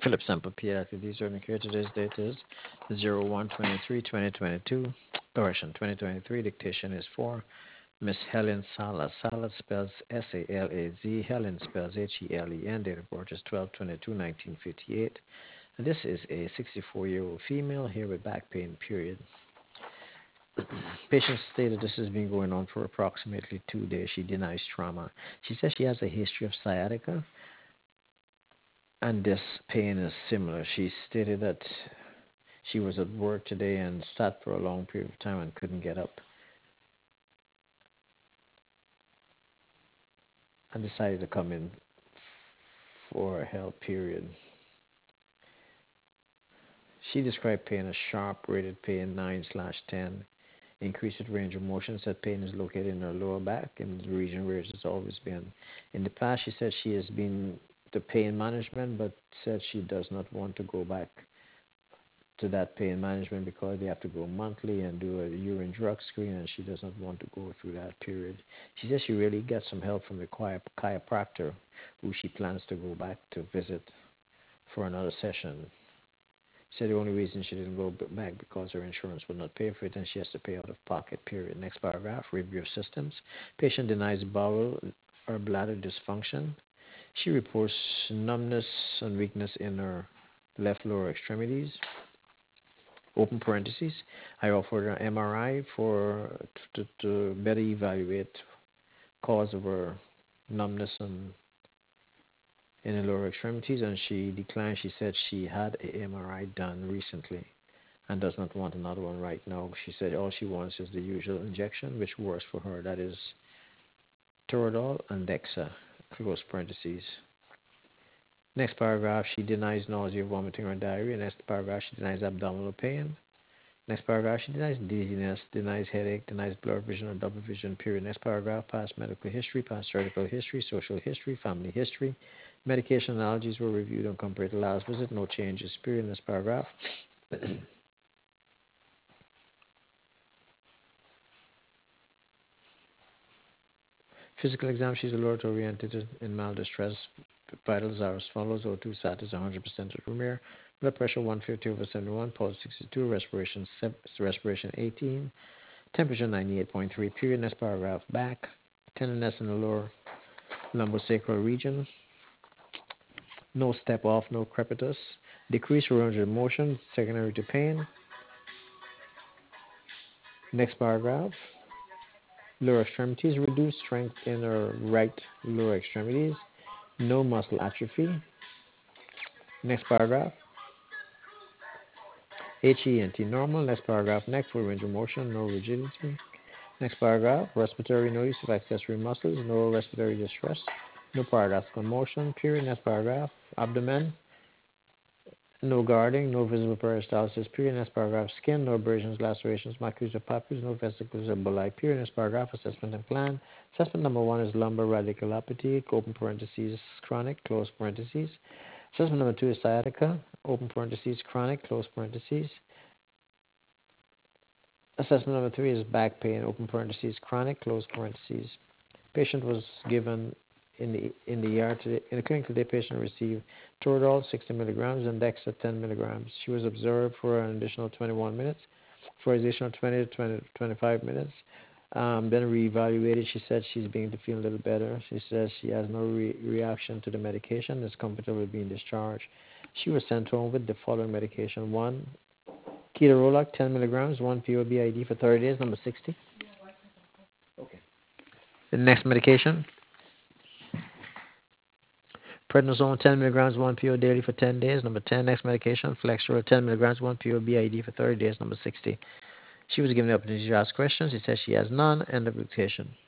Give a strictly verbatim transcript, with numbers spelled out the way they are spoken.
Philip Sample Pediatric. These are here. Today's date is zero one twenty-three twenty twenty-two. Correction, twenty twenty-three. Dictation is for Miss Helen Salas. Salas spells S A L A Z. Helen spells H E L E N. Date of birth is twelve twenty-two nineteen fifty-eight. This is a sixty-four-year-old female here with back pain, period. Patient stated this has been going on for approximately two days. She denies trauma. She says she has a history of sciatica, and this pain is similar. She stated that she was at work today and sat for a long period of time and couldn't get up, and decided to come in for help, period. She described pain as sharp, rated pain nine slash ten. Increased range of motion, said pain is located in her lower back, in the region where it has always been. In the past, she said she has been to pain management, but said she does not want to go back to that pain management because they have to go monthly and do a urine drug screen, and she does not want to go through that period. She says she really gets some help from the chiropractor, who she plans to go back to visit for another session. She said the only reason she didn't go back because her insurance would not pay for it and she has to pay out of pocket, period. Next paragraph, review of systems. Patient denies bowel or bladder dysfunction. She reports numbness and weakness in her left lower extremities. Open parentheses. I offered her M R I for to, to better evaluate cause of her numbness and in the lower extremities, and she declined. She said she had a M R I done recently and does not want another one right now. She said all she wants is the usual injection, which works for her. That is Toradol and Dexa, close parentheses. Next paragraph, she denies nausea, vomiting, or diarrhea. Next paragraph, she denies abdominal pain. Next paragraph, she denies dizziness, denies headache, denies blurred vision or double vision, period. Next paragraph, past medical history, past surgical history, social history, family history. Medication allergies were reviewed and compared to last visit. No changes, period. In this paragraph. Physical exam, she's alert oriented in mild distress. Vitals are as follows: O two status one hundred percent of Vermeer. Blood pressure one fifty over seventy-one, pulse sixty-two, respiration respiration eighteen, temperature ninety-eight point three, period. Next paragraph, back. Tenderness in the lower lumbosacral region. No step off, no crepitus. Decreased range of motion, secondary to pain. Next paragraph. Lower extremities, reduced strength in her right lower extremities. No muscle atrophy. Next paragraph. H E N T normal. Next paragraph. Neck full range of motion, no rigidity. Next paragraph. Respiratory, no use of accessory muscles, no respiratory distress, no paradoxical motion, period. Next paragraph. Abdomen, no guarding, no visible peristalsis, period. Next paragraph. Skin, no abrasions, lacerations, maculas or papules, no vesicles or bulli, period. Next paragraph. Assessment and plan. Assessment number one is lumbar radiculopathy, open parentheses, chronic, close parentheses. Assessment number two is sciatica, open parentheses, chronic, close parentheses. Assessment number three is back pain, open parentheses, chronic, close parentheses. Patient was given in the in the E R today. In the clinic today, patient received Toradol sixty milligrams and Dexa ten milligrams. She was observed for an additional twenty-one minutes, for an additional twenty to twenty, twenty-five minutes. Um, then reevaluated. She said she's beginning to feel a little better. She says she has no re- reaction to the medication. Is comfortable with being discharged. She was sent home with the following medication: one, ketorolac ten milligrams, one P O B I D for thirty days. Number sixty. Okay. The next medication: prednisone ten milligrams, one P O daily for ten days. Number ten. Next medication: Flexeril ten milligrams, one P O B I D for thirty days. Number sixty. She was given the opportunity to ask questions. She says she has none. End of dictation.